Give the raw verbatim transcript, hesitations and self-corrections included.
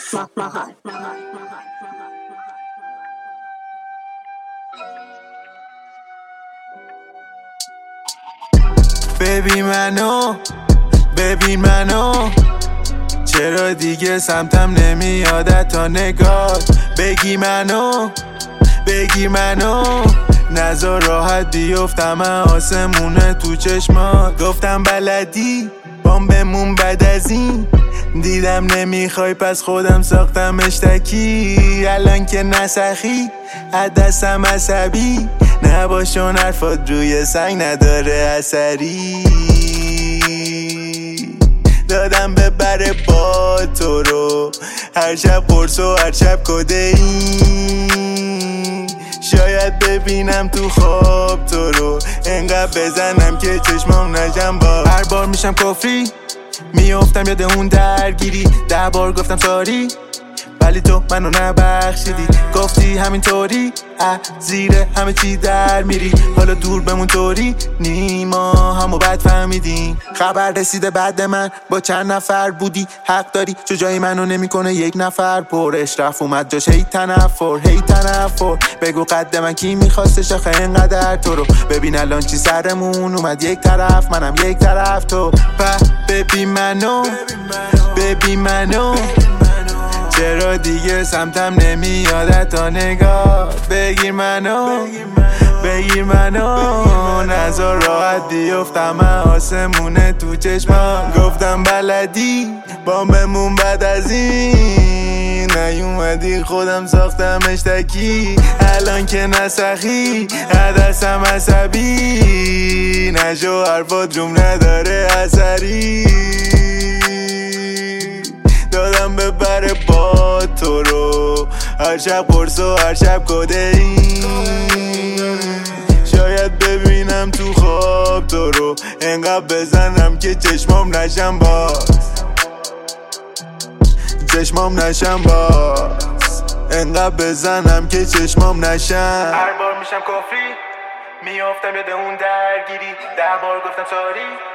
ماهان. ببین منو ببین منو چرا دیگه سمتم نمیادت تا نگاه بگی منو بگی منو نذار راحت بیفتم آسمونه تو چشمات گفتم بلدی بام بمون بعد از این دیدم نمیخوای پس خودم ساختم اشتکی الان که نسخی عدسم عصبی نباشون حرفات روی سنگ نداره اثری دادم ببره با تو رو هر شب قرص و هر شب کدئین شاید ببینم تو خواب تو رو انقدر بزنم که چشمام نشم با هر بار میشم کفری میافتم یاد اون درگیری ده بار گفتم ساری ولی تو منو نبخشیدی گفتی همینطوری اه زیر همه چی در میری حالا دور بمون طوری نیما همو بد فهمیدیم خبر رسیده بعد من با چند نفر بودی حق داری چو جای منو نمیکنه یک نفر پرش رفت اومد جاش هی تنفر هی تنفر بگو قد من کی میخواستش آخه اینقدر تو رو ببین الان چی سرمون اومد یک طرف منم یک طرف تو ببین منو ببین منو چرا دیگه سمتم نمیادت تا نگاه بگیر منو بگیر منو نذار راحت بیفتم آسمونه تو چشمان گفتم بلدی بام بمون بعد از این نیومدی خودم ساختم اشتکی الان که نسخی عدسم عصبی نشو حرفات روم نداره اثری دادم ببره با تو رو هر شب قرص و هر شب کدئین شاید ببینم تو خواب تو رو انقدر بزنم که چشمام نشم باز چشمام نشم باز انقدر بزنم که چشمام نشم هر بار میشم کفری میافتم یاد اون درگیری ده بار گفتم ساری